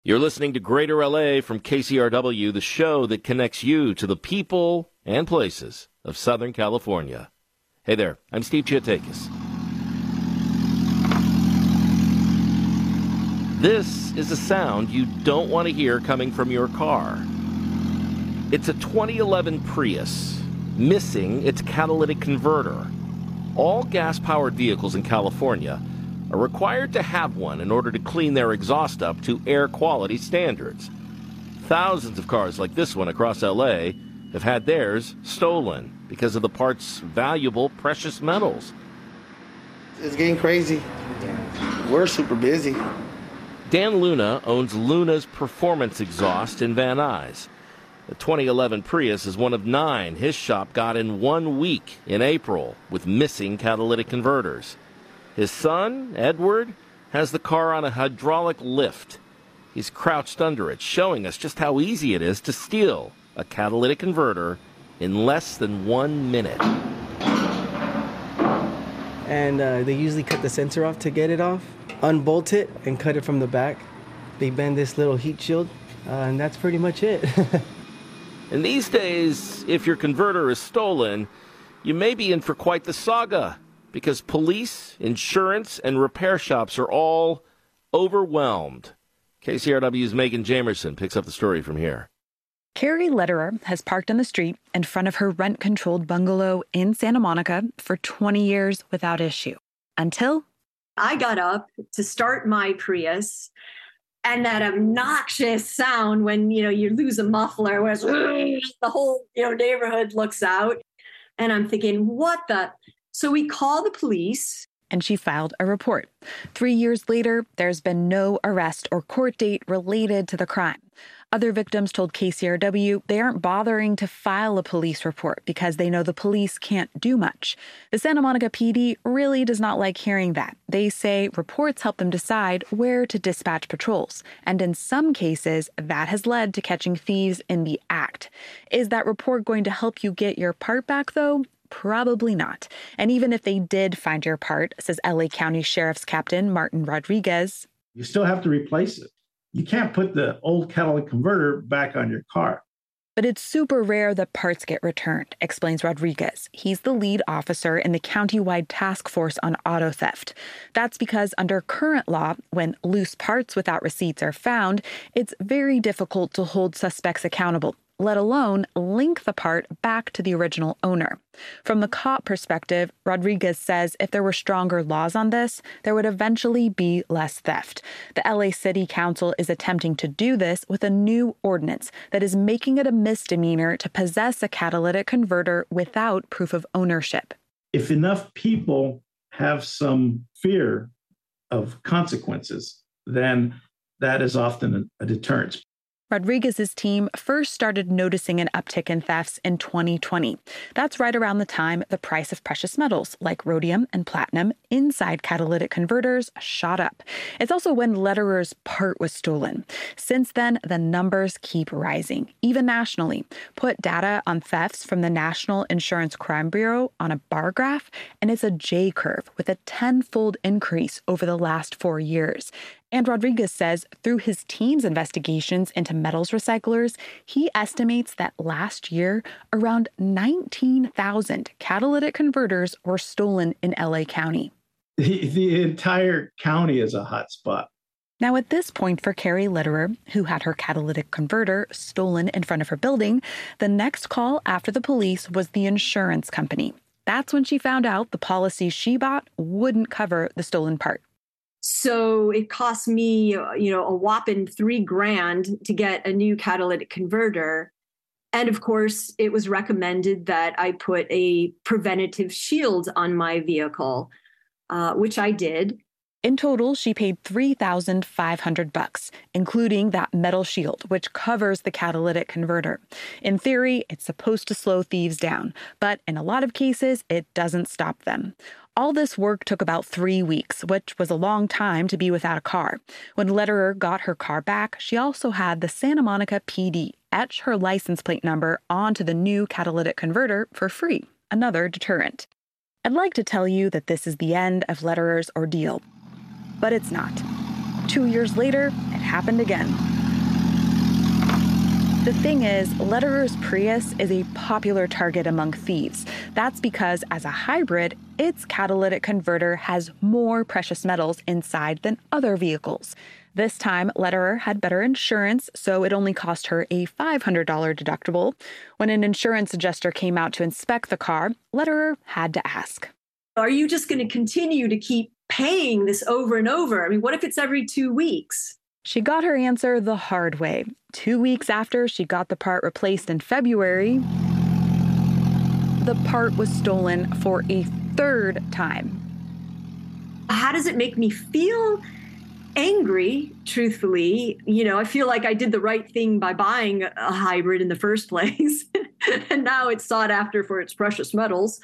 You're listening to Greater LA from KCRW, the show that connects you to the people and places of Southern California. Hey there, I'm Steve Chiatakis. This is a sound you don't want to hear coming from your car. It's a 2011 Prius, missing its catalytic converter. All gas-powered vehicles in California are required to have one in order to clean their exhaust up to air quality standards. Thousands of cars like this one across LA have had theirs stolen because of the part's valuable precious metals. It's getting crazy. We're super busy. Dan Luna owns Luna's Performance Exhaust in Van Nuys. The 2011 Prius is one of 9 his shop got in 1 week in April with missing catalytic converters. His son, Edward, has the car on a hydraulic lift. He's crouched under it, showing us just how easy it is to steal a catalytic converter in less than 1 minute. And they usually cut the sensor off to get it off, unbolt it, and cut it from the back. They bend this little heat shield, and that's pretty much it. And these days, if your converter is stolen, you may be in for quite the saga, because police, insurance, and repair shops are all overwhelmed. KCRW's Megan Jamerson picks up the story from here. Carrie Lederer has parked on the street in front of her rent-controlled bungalow in Santa Monica for 20 years without issue. Until I got up to start my Prius, and that obnoxious sound when, you lose a muffler, where the whole, neighborhood looks out. And I'm thinking, what the... So we call the police. And she filed a report. 3 years later, there's been no arrest or court date related to the crime. Other victims told KCRW they aren't bothering to file a police report because they know the police can't do much. The Santa Monica PD really does not like hearing that. They say reports help them decide where to dispatch patrols. And in some cases, that has led to catching thieves in the act. Is that report going to help you get your part back, though? Probably not. And even if they did find your part, says LA County Sheriff's Captain Martin Rodriguez, you still have to replace it. You can't put the old catalytic converter back on your car. But it's super rare that parts get returned, explains Rodriguez. He's the lead officer in the county-wide task force on auto theft. That's because under current law, when loose parts without receipts are found, it's very difficult to hold suspects accountable, let alone link the part back to the original owner. From the cop perspective, Rodriguez says if there were stronger laws on this, there would eventually be less theft. The LA City Council is attempting to do this with a new ordinance that is making it a misdemeanor to possess a catalytic converter without proof of ownership. If enough people have some fear of consequences, then that is often a deterrent. Rodriguez's team first started noticing an uptick in thefts in 2020. That's right around the time the price of precious metals like rhodium and platinum inside catalytic converters shot up. It's also when Lederer's part was stolen. Since then, the numbers keep rising, even nationally. Put data on thefts from the National Insurance Crime Bureau on a bar graph, and it's a J-curve with a 10-fold increase over the last 4 years. And Rodriguez says through his team's investigations into metals recyclers, he estimates that last year, around 19,000 catalytic converters were stolen in LA County. The entire county is a hot spot. Now, at this point for Carrie Lederer, who had her catalytic converter stolen in front of her building, the next call after the police was the insurance company. That's when she found out the policy she bought wouldn't cover the stolen part. So it cost me, a whopping $3,000 to get a new catalytic converter. And of course, it was recommended that I put a preventative shield on my vehicle, which I did. In total, she paid $3,500, including that metal shield, which covers the catalytic converter. In theory, it's supposed to slow thieves down, but in a lot of cases, it doesn't stop them. All this work took about 3 weeks, which was a long time to be without a car. When Lederer got her car back, she also had the Santa Monica PD etch her license plate number onto the new catalytic converter for free, another deterrent. I'd like to tell you that this is the end of Lederer's ordeal, but it's not. 2 years later, it happened again. The thing is, Lederer's Prius is a popular target among thieves. That's because as a hybrid, its catalytic converter has more precious metals inside than other vehicles. This time, Lederer had better insurance, so it only cost her a $500 deductible. When an insurance adjuster came out to inspect the car, Lederer had to ask, are you just going to continue to keep paying this over and over? I mean, what if it's every 2 weeks? She got her answer the hard way. 2 weeks after she got the part replaced in February, the part was stolen for a third time. How does it make me feel? Angry, truthfully. I feel like I did the right thing by buying a hybrid in the first place. And now it's sought after for its precious metals.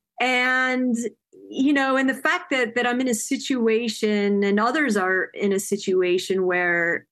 And and the fact that I'm in a situation and others are in a situation where,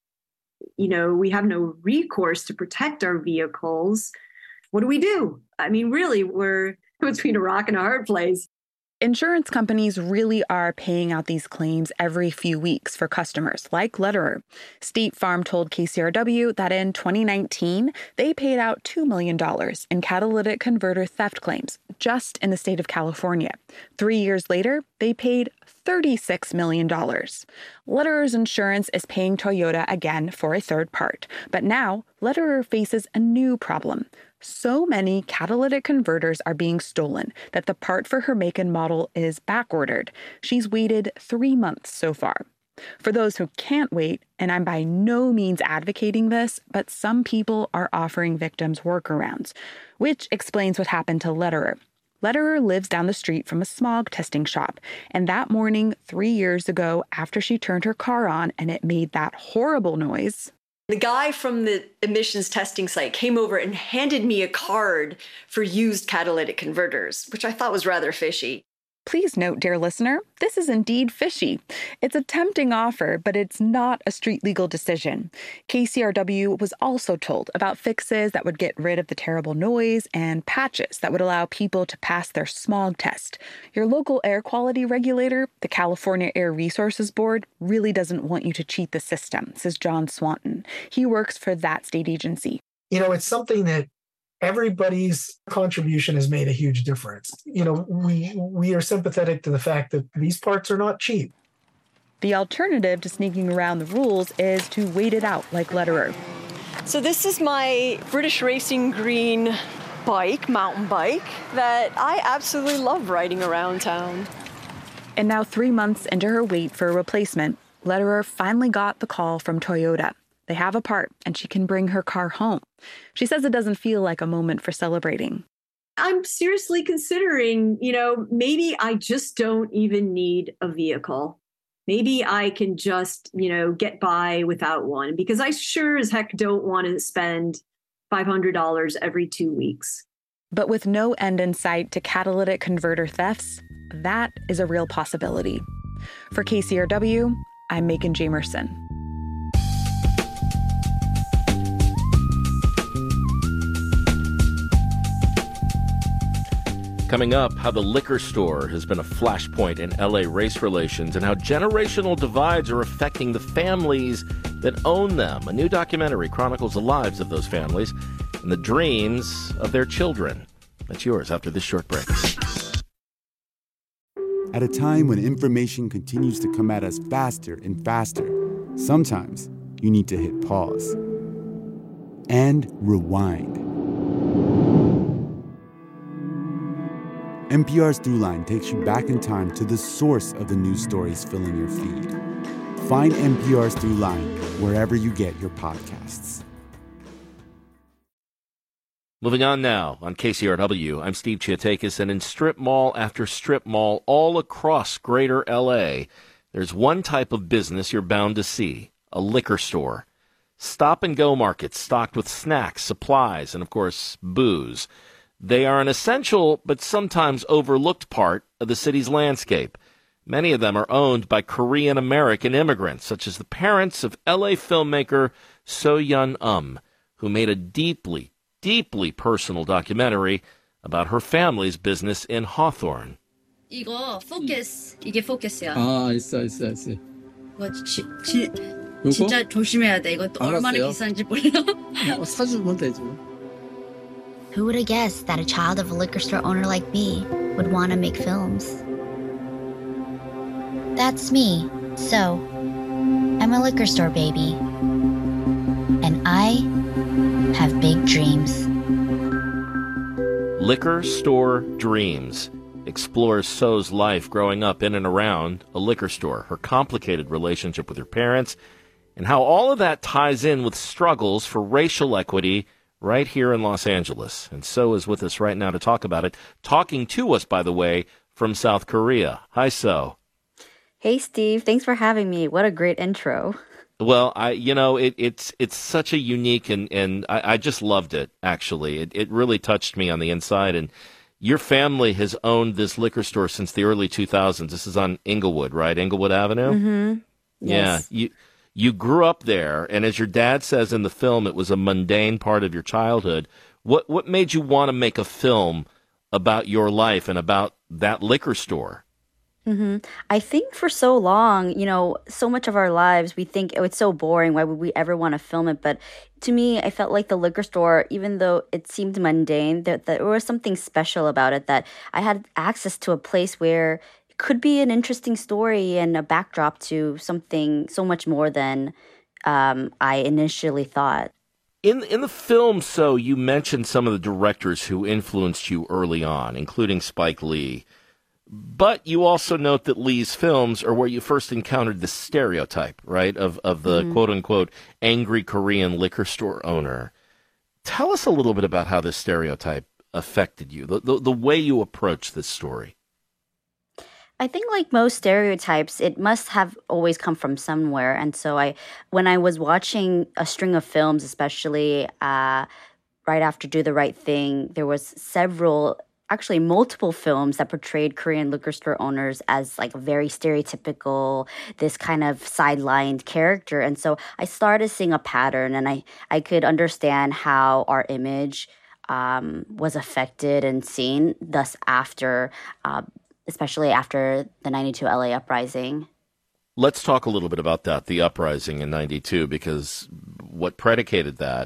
we have no recourse to protect our vehicles. What do we do? I mean, really, we're between a rock and a hard place. Insurance companies really are paying out these claims every few weeks for customers, like Lederer. State Farm told KCRW that in 2019, they paid out $2 million in catalytic converter theft claims just in the state of California. 3 years later, they paid $36 million. Lederer's insurance is paying Toyota again for a third part. But now, Lederer faces a new problem. So many catalytic converters are being stolen that the part for her make and model is backordered. She's waited 3 months so far. For those who can't wait, and I'm by no means advocating this, but some people are offering victims workarounds, which explains what happened to Lederer. Lederer lives down the street from a smog testing shop, and that morning 3 years ago, after she turned her car on and it made that horrible noise, the guy from the emissions testing site came over and handed me a card for used catalytic converters, which I thought was rather fishy. Please note, dear listener, this is indeed fishy. It's a tempting offer, but it's not a street legal decision. KCRW was also told about fixes that would get rid of the terrible noise and patches that would allow people to pass their smog test. Your local air quality regulator, the California Air Resources Board, really doesn't want you to cheat the system, says John Swanton. He works for that state agency. It's something that everybody's contribution has made a huge difference. We are sympathetic to the fact that these parts are not cheap. The alternative to sneaking around the rules is to wait it out like Lederer. So this is my British Racing Green bike, mountain bike, that I absolutely love riding around town. And now 3 months into her wait for a replacement, Lederer finally got the call from Toyota. They have a part, and she can bring her car home. She says it doesn't feel like a moment for celebrating. I'm seriously considering, maybe I just don't even need a vehicle. Maybe I can just, get by without one, because I sure as heck don't want to spend $500 every 2 weeks. But with no end in sight to catalytic converter thefts, that is a real possibility. For KCRW, I'm Megan Jamerson. Coming up, how the liquor store has been a flashpoint in LA race relations and how generational divides are affecting the families that own them. A new documentary chronicles the lives of those families and the dreams of their children. That's yours after this short break. At a time when information continues to come at us faster and faster, sometimes you need to hit pause and rewind. NPR's Throughline takes you back in time to the source of the news stories filling your feed. Find NPR's Throughline wherever you get your podcasts. Moving on now on KCRW, I'm Steve Chiatakis, and in strip mall after strip mall all across greater L.A., there's one type of business you're bound to see, a liquor store. Stop-and-go markets stocked with snacks, supplies, and, of course, booze. They are an essential but sometimes overlooked part of the city's landscape. Many of them are owned by Korean-American immigrants, such as the parents of L.A. filmmaker So-Yeon, who made a deeply personal documentary about her family's business in Hawthorne. 이게 포커스야. 있어. 뭐 진짜 조심해야 돼. 이것도 얼마나 알았어요. 비싼지 몰라. 사주면 되죠. Who would have guessed that a child of a liquor store owner like me would want to make films? That's me. So, I'm a liquor store baby. And I have big dreams. Liquor Store Dreams explores So's life growing up in and around a liquor store, her complicated relationship with her parents, and how all of that ties in with struggles for racial equity right here in Los Angeles. And So is with us right now to talk about it. Talking to us, by the way, from South Korea. Hi, So. Hey, Steve. Thanks for having me. What a great intro. Well, it's such a unique and I just loved it, actually. It really touched me on the inside. And your family has owned this liquor store since the early 2000s. This is on Inglewood, right? Inglewood Avenue? Mm-hmm. Yes. Yeah. You grew up there, and as your dad says in the film, it was a mundane part of your childhood. What made you want to make a film about your life and about that liquor store? Mm-hmm. I think for so long, so much of our lives, we think, oh, it's so boring. Why would we ever want to film it? But to me, I felt like the liquor store, even though it seemed mundane, that there was something special about it, that I had access to a place where it could be an interesting story and a backdrop to something so much more than I initially thought. In the film, So, you mentioned some of the directors who influenced you early on, including Spike Lee. But you also note that Lee's films are where you first encountered the stereotype, right, of the quote-unquote angry Korean liquor store owner. Tell us a little bit about how this stereotype affected you, the way you approach this story. I think like most stereotypes, it must have always come from somewhere. And so when I was watching a string of films, especially right after Do the Right Thing, there was actually multiple films that portrayed Korean liquor store owners as like a very stereotypical, this kind of sidelined character. And so I started seeing a pattern, and I could understand how our image was affected and seen thus after, especially after the 92 LA uprising. Let's talk a little bit about that, the uprising in 92, because what predicated that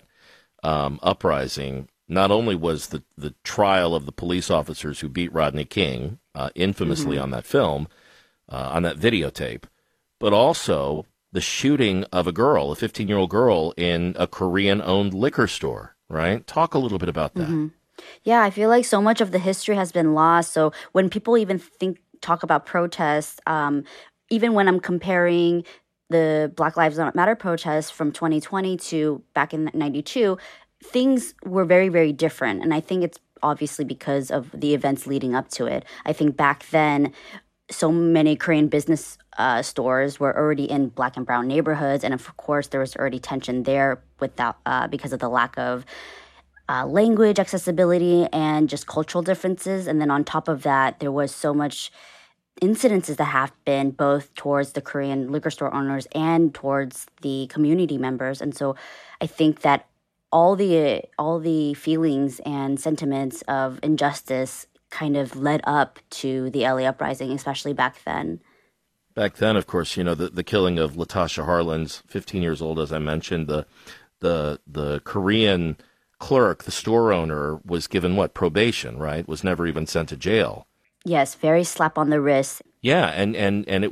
uprising not only was the trial of the police officers who beat Rodney King, infamously on that film, on that videotape, but also the shooting of a girl, a 15-year-old girl, in a Korean-owned liquor store, right? Talk a little bit about that. Mm-hmm. Yeah, I feel like so much of the history has been lost. So when people even talk about protests, even when I'm comparing the Black Lives Matter protests from 2020 to back in 92, things were very, very different. And I think it's obviously because of the events leading up to it. I think back then, so many Korean business stores were already in Black and brown neighborhoods. And of course, there was already tension there because of the lack of language accessibility and just cultural differences. And then on top of that, there was so much incidences that happened both towards the Korean liquor store owners and towards the community members. And so I think that all the feelings and sentiments of injustice kind of led up to the LA uprising, especially back then. Back then, of course, the killing of Latasha Harlins, 15 years old, as I mentioned, the Korean clerk, the store owner, was given probation, right? Was never even sent to jail. Yes, very slap on the wrist. Yeah, and it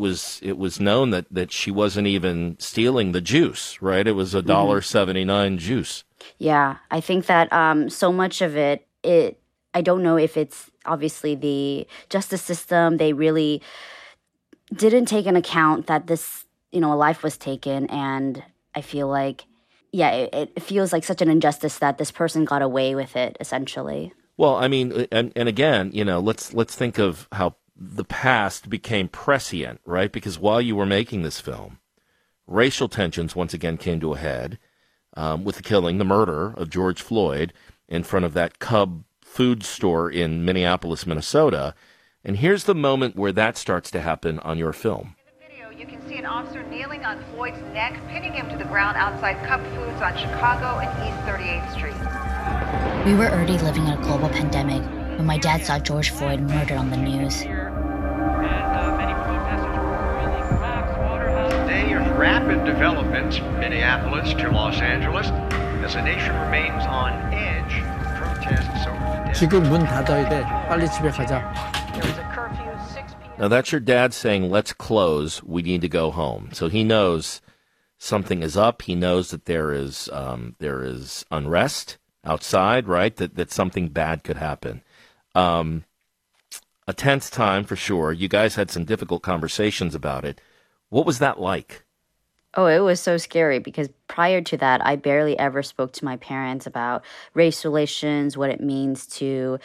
was known that she wasn't even stealing the juice, right? It was $1.79 juice. Yeah, I think that so much of it, I don't know if it's obviously the justice system. They really didn't take into account that this, a life was taken, and I feel like, yeah, it feels like such an injustice that this person got away with it, essentially. Well, I mean, and again, let's think of how the past became prescient, right? Because while you were making this film, racial tensions once again came to a head with the murder of George Floyd in front of that Cub food store in Minneapolis, Minnesota. And here's the moment where that starts to happen on your film. In the video, you can see an officer kneeling on Floyd's neck, pinning him to the ground outside Cub Foods on Chicago and East 38th Street. We were already living in a global pandemic when my dad saw George Floyd murdered on the news. Today, you're rapid developments from Minneapolis to Los Angeles as the nation remains on edge from protests over the death. 지금 문 닫아야 돼. 빨리 집에 가자. Now that's your dad saying, let's close. We need to go home. So he knows something is up. He knows that there is unrest outside, right? That something bad could happen. A tense time for sure. You guys had some difficult conversations about it. What was that like? Oh, it was so scary because prior to that, I barely ever spoke to my parents about race relations, what it means to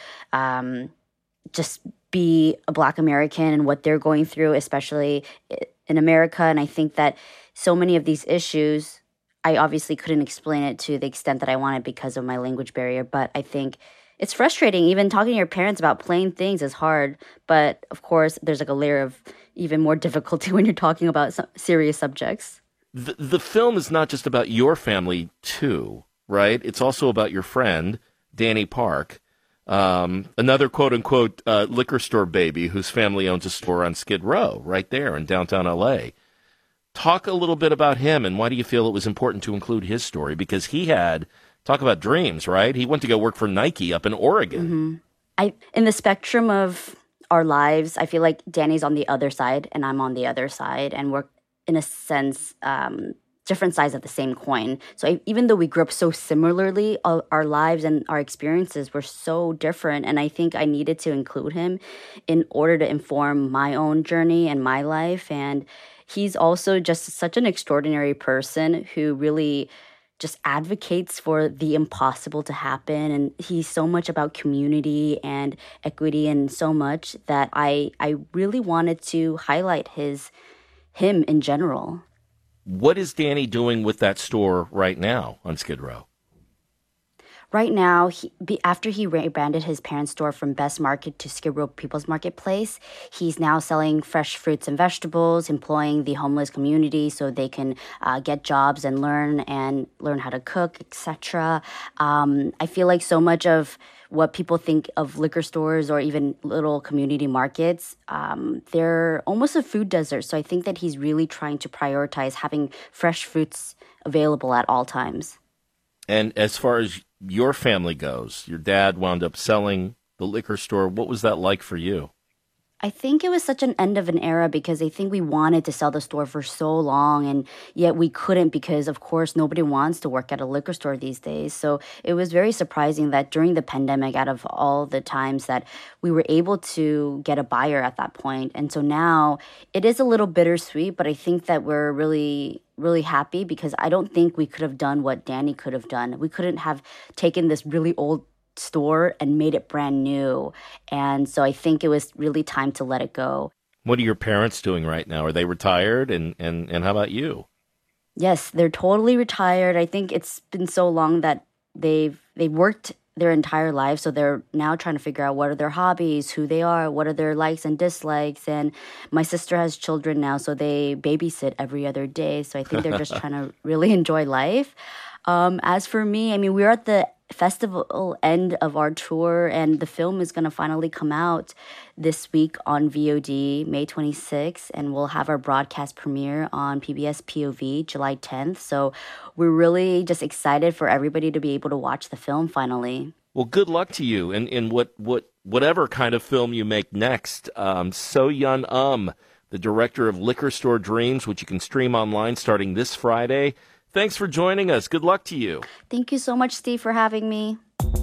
just be a Black American and what they're going through, especially in America. And I think that so many of these issues, I obviously couldn't explain it to the extent that I wanted because of my language barrier. But I think it's frustrating. Even talking to your parents about plain things is hard. But of course, there's like a layer of even more difficulty when you're talking about some serious subjects. The film is not just about your family, too, right? It's also about your friend, Danny Park, another quote-unquote liquor store baby whose family owns a store on Skid Row right there in downtown L.A. Talk a little bit about him, and why do you feel it was important to include his story? Because he had, talk about dreams, right? He went to go work for Nike up in Oregon. Mm-hmm. In the spectrum of our lives, I feel like Danny's on the other side, and I'm on the other side, and we're in a sense, different sides of the same coin. So even though we grew up so similarly, our lives and our experiences were so different. And I think I needed to include him in order to inform my own journey and my life. And he's also just such an extraordinary person who really just advocates for the impossible to happen. And he's so much about community and equity and so much that I really wanted to highlight him in general. What is Danny doing with that store right now on Skid Row? Right now, after he rebranded his parents' store from Best Market to Skid Row People's Marketplace, he's now selling fresh fruits and vegetables, employing the homeless community so they can get jobs and learn how to cook, etc. I feel like so much of what people think of liquor stores or even little community markets, they're almost a food desert. So I think that he's really trying to prioritize having fresh fruits available at all times. And as far as your family goes, your dad wound up selling the liquor store. What was that like for you? I think it was such an end of an era because I think we wanted to sell the store for so long, and yet we couldn't because, of course, nobody wants to work at a liquor store these days. So it was very surprising that during the pandemic, out of all the times that we were able to get a buyer at that point. And so now it is a little bittersweet, but I think that we're really happy because I don't think we could have done what Danny could have done. We couldn't have taken this really old store and made it brand new. And so I think it was really time to let it go. What are your parents doing right now? Are they retired? And how about you? Yes, they're totally retired. I think it's been so long that they've worked their entire life. So they're now trying to figure out what are their hobbies, who they are, what are their likes and dislikes. And my sister has children now, so they babysit every other day. So I think they're just trying to really enjoy life. As for me, I mean, we're at the festival end of our tour, and the film is going to finally come out this week on VOD, May 26th, and we'll have our broadcast premiere on PBS POV July 10th. So we're really just excited for everybody to be able to watch the film finally. Well, good luck to you in whatever kind of film you make next. So-Yeon, the director of Liquor Store Dreams, which you can stream online starting this Friday. Thanks for joining us. Good luck to you. Thank you so much, Steve, for having me.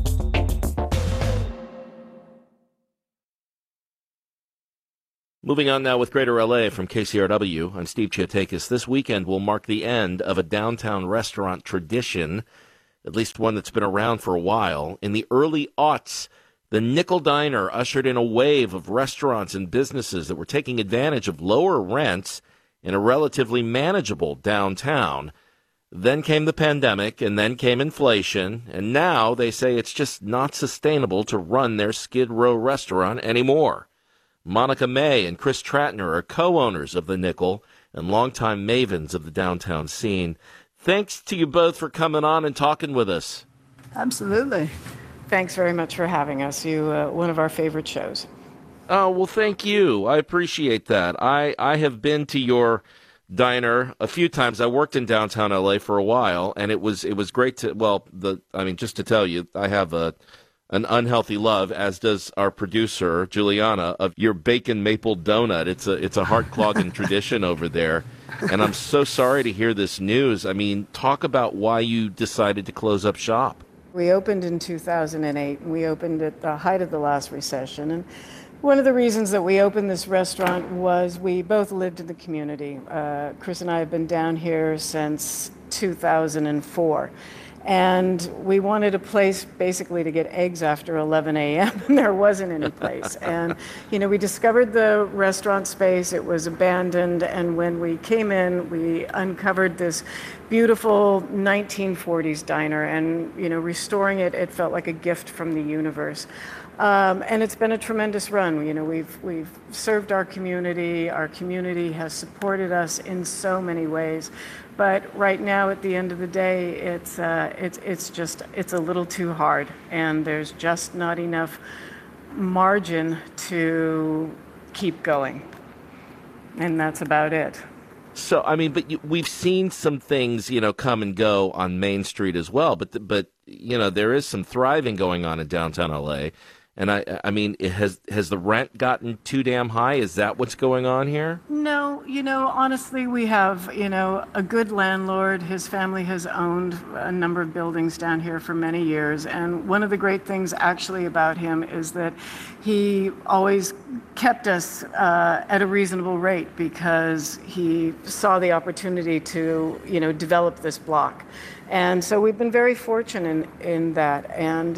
Moving on now with Greater LA from KCRW, I'm Steve Chiotakis. This weekend will mark the end of a downtown restaurant tradition, at least one that's been around for a while. In the early aughts, the Nickel Diner ushered in a wave of restaurants and businesses that were taking advantage of lower rents in a relatively manageable downtown. Then came the pandemic, and then came inflation, and now they say it's just not sustainable to run their Skid Row restaurant anymore. Monica May and Chris Tratner are co-owners of the Nickel and longtime mavens of the downtown scene. Thanks to you both for coming on and talking with us. Absolutely. Thanks very much for having us. You, one of our favorite shows. Oh, well, thank you. I appreciate that. I have been to your diner a few times. I worked in downtown LA for a while, and it was great to, just to tell you, I have an unhealthy love, as does our producer, Juliana, of your bacon maple donut. It's a heart-clogging tradition over there. And I'm so sorry to hear this news. I mean, talk about why you decided to close up shop. We opened in 2008, and we opened at the height of the last recession. And one of the reasons that we opened this restaurant was we both lived in the community. Chris and I have been down here since 2004. And we wanted a place basically to get eggs after 11 a.m. and there wasn't any place. And, we discovered the restaurant space. It was abandoned. And when we came in, we uncovered this beautiful 1940s diner. And, restoring it, it felt like a gift from the universe. And it's been a tremendous run. We've served our community. Our community has supported us in so many ways. But right now, at the end of the day, it's a little too hard, and there's just not enough margin to keep going, and that's about it. So, we've seen some things, come and go on Main Street as well. But there is some thriving going on in downtown LA. And has the rent gotten too damn high? Is that what's going on here? No, honestly, we have, a good landlord. His family has owned a number of buildings down here for many years. And one of the great things actually about him is that he always kept us at a reasonable rate because he saw the opportunity to, develop this block. And so we've been very fortunate in that. And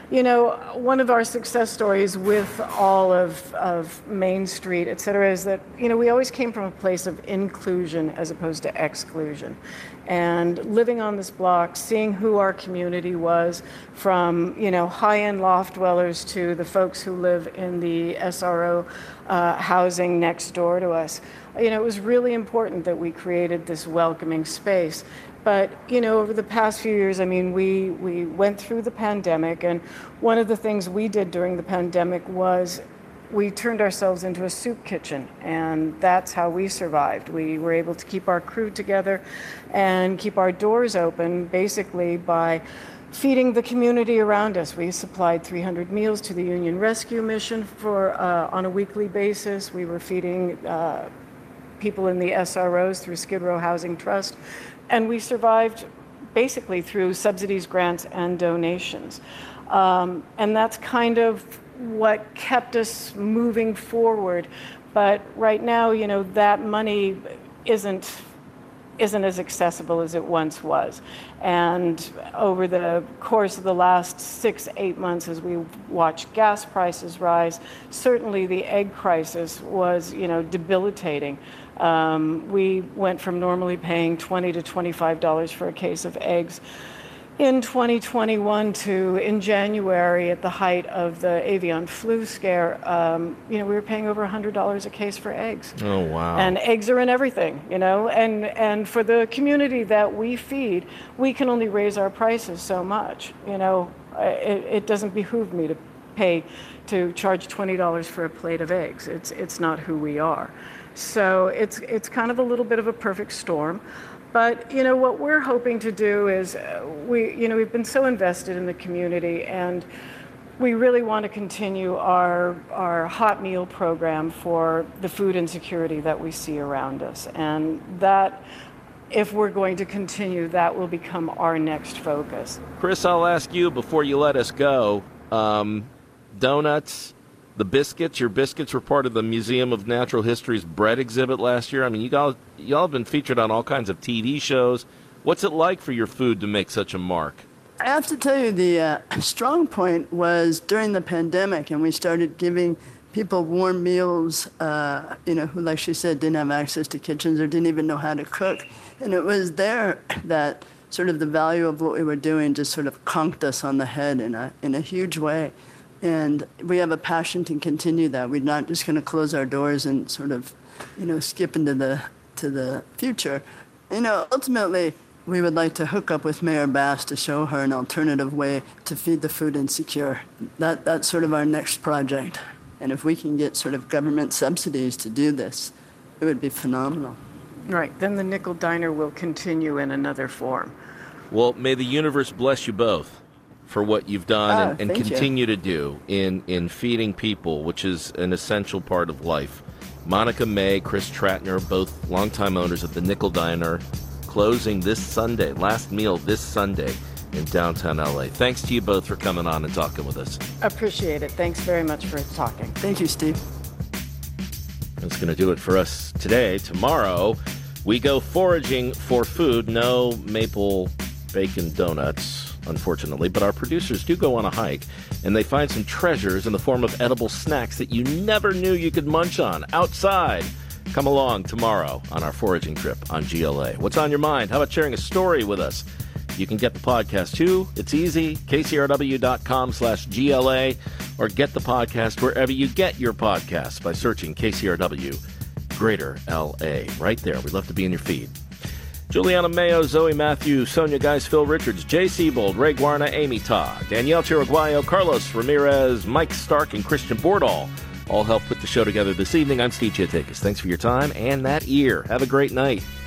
one of our success stories with all of Main Street, et cetera, is that, we always came from a place of inclusion as opposed to exclusion. And living on this block, seeing who our community was, from, high-end loft dwellers to the folks who live in the SRO housing next door to us, it was really important that we created this welcoming space. But, over the past few years, we went through the pandemic, and one of the things we did during the pandemic was we turned ourselves into a soup kitchen, and that's how we survived. We were able to keep our crew together and keep our doors open basically by feeding the community around us. We supplied 300 meals to the Union Rescue Mission on a weekly basis. We were feeding people in the SROs through Skid Row Housing Trust. And we survived basically through subsidies, grants, and donations. And that's kind of what kept us moving forward. But right now, that money isn't as accessible as it once was. And over the course of the last 6-8 months, as we watched gas prices rise, certainly the egg crisis was, debilitating. We went from normally paying $20 to $25 for a case of eggs in 2021 to in January, at the height of the avian flu scare, we were paying over $100 a case for eggs. Oh, wow. And eggs are in everything, and for the community that we feed, we can only raise our prices so much. It doesn't behoove me to charge $20 for a plate of eggs. It's not who we are. So it's kind of a little bit of a perfect storm. But, what we're hoping to do is we've been so invested in the community, and we really want to continue our hot meal program for the food insecurity that we see around us. And that, if we're going to continue, that will become our next focus. Chris, I'll ask you before you let us go, donuts, the biscuits, your biscuits were part of the Museum of Natural History's bread exhibit last year. y'all have been featured on all kinds of TV shows. What's it like for your food to make such a mark? I have to tell you, the strong point was during the pandemic, and we started giving people warm meals, who, like she said, didn't have access to kitchens or didn't even know how to cook. And it was there that sort of the value of what we were doing just sort of conked us on the head in a huge way. And we have a passion to continue that. We're not just going to close our doors and sort of, skip into the future. Ultimately, we would like to hook up with Mayor Bass to show her an alternative way to feed the food insecure. That's sort of our next project. And if we can get sort of government subsidies to do this, it would be phenomenal. Right. Then the Nickel Diner will continue in another form. Well, may the universe bless you both for what you've done and continue to do in feeding people, which is an essential part of life. Monica May, Chris Tratner, both longtime owners of the Nickel Diner, closing this Sunday, last meal this Sunday in downtown LA. Thanks to you both for coming on and talking with us. Appreciate it. Thanks very much for talking. Thank you, Steve. That's going to do it for us today. Tomorrow, we go foraging for food. No maple bacon donuts, unfortunately, but our producers do go on a hike, and they find some treasures in the form of edible snacks that you never knew you could munch on outside. Come along tomorrow on our foraging trip on GLA. What's on your mind? How about sharing a story with us? You can get the podcast too. It's easy. KCRW.com/GLA, or get the podcast wherever you get your podcasts by searching KCRW Greater LA. Right there. We'd love to be in your feed. Juliana Mayo, Zoe Matthew, Sonia Geis, Phil Richards, Jay Siebold, Ray Guarna, Amy Todd, Danielle Chiriguayo, Carlos Ramirez, Mike Stark, and Christian Bordall all helped put the show together this evening. I'm Steve Chiatakis. Thanks for your time and that ear. Have a great night.